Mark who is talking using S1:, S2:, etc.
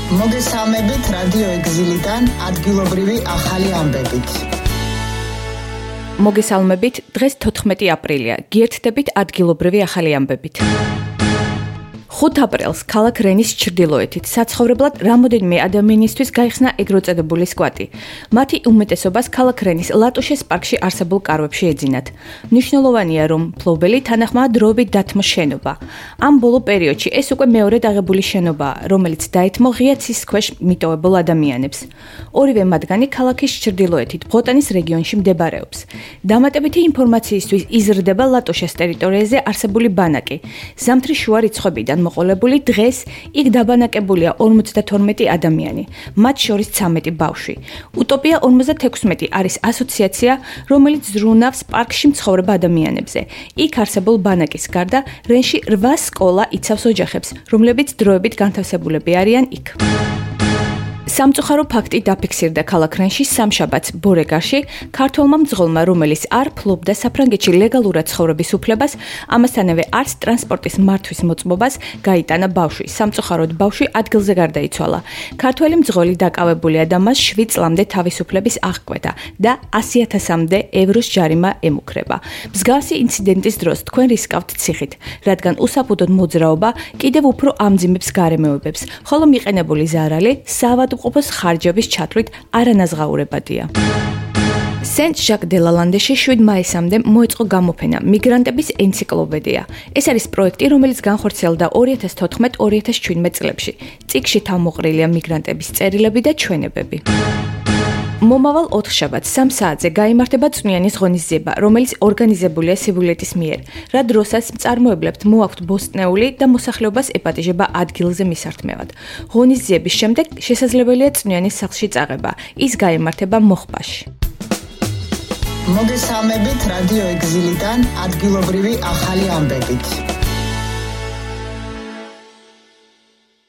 S1: მოგესალმებით რადიო ეგზილიდან ადგილობრივი ახალი ამბებით.
S2: მოგესალმებით, დღეს 14 აპრილია. გიერთდებით ადგილობრივი ახალი ამბებით. 5 აპრილს ქალაქ რენის ჩრდილოეთით საცხოვრებლად რამოდენიმე ადამიანისთვის გაიხსნა ეგრეთ წოდებული სკვატი. მათი უმეტესობას ქალაქ რენის ლატუშეს პარკში არსებულ კარვებში ეძინათ. მნიშვნელოვანია, რომ მფლობელი თანახმაა დროებით დათმო შენობა. ამ ბოლო პერიოდში ეს უკვე მეორედ აღებული შენობაა, რომელიც დაეთმო ღია ცის ქვეშ მიტოვებულ ადამიანებს. ორივე მათგანი ქალაქის ჩრდილოეთით, ბღოტანის რეგიონში მდებარეობს. დამატებითი ინფორმაციისთვის იზრდება ლატუშეს ტერიტორიაზე არსებული ბანაკი. ზამთრის შუა რიცხვებიდან მოყოლებული დღეს იქ დაბანაკებულია 52 ადამიანი, მათ შორის 13 ბავშვი. Utopia 56 არის ასოციაცია, რომელიც ზრუნავს პარკში მცხოვრებ ადამიანებზე. იქ არსებულ ბანაკის გარდა რენში 8 სკოლა იცავს ოჯახებს, რომლებიც დროებით განთავსებულები არიან იქ. სამწუხარო ფაქტი დაფიქსირდა ქალაქ რენში სამშაბათს ბორეგარში ქართველმა მძღოლმა, რომელიც არ ფლობდა საფრანგეთში ლეგალურად ცხოვრების უფლებას, ამასთანავე არც ტრანსპორტის მართვის მოწმობას გაიტანა ბავშვი. სამწუხაროდ ბავშვი ადგილზე გარდაიცვალა. ქართველი მძღოლი დაკავებულია და მას 7 წლამდე თავისუფლების აღკვეთა და 100,000-მდე ევროს ჯარიმა ემუქრება. მსგავსი ინციდენტის დროს თქვენ რისკავთ ციხით, რადგან უსაფუდოდ მოძრაობა კიდევ უფრო ამძიმებს გარემოებებს, ხოლო მიყენებული ზარალი საავადმყოფოს ხარჯების ჩათვლით არანაზღაურებადია. სენტ-ჟაკ-დე-ლალანდეში 7 მაისამდე მოეწყო გამოფენა მიგრანტების ენციკლოპედია. ეს არის პროექტი, რომელიც განხორციელდა 2014-2017 წლებში. წიგნში თავმოყრილია მიგრანტების წერილები და ჩვენებები. მომავალ 4 შაბათს 3 საათზე გაიმართება წვნიანი ღონისძიება, რომელიც ორგანიზებულია სიბილეთის მიერ. რა დროსაც მწარმოებლებთ მოაქვთ ბოსტნეული და მოსახლეობას ეპატიჟება ადგილზე მისართმევად. ღონისძიების შემდეგ შესაძლებელია წვნიანი სახლში წაღება. ის გაიმართება მოხპაში.
S1: მოგესალმებით რადიო ეგზილიდან ადგილობრივი ახალი ამბებით.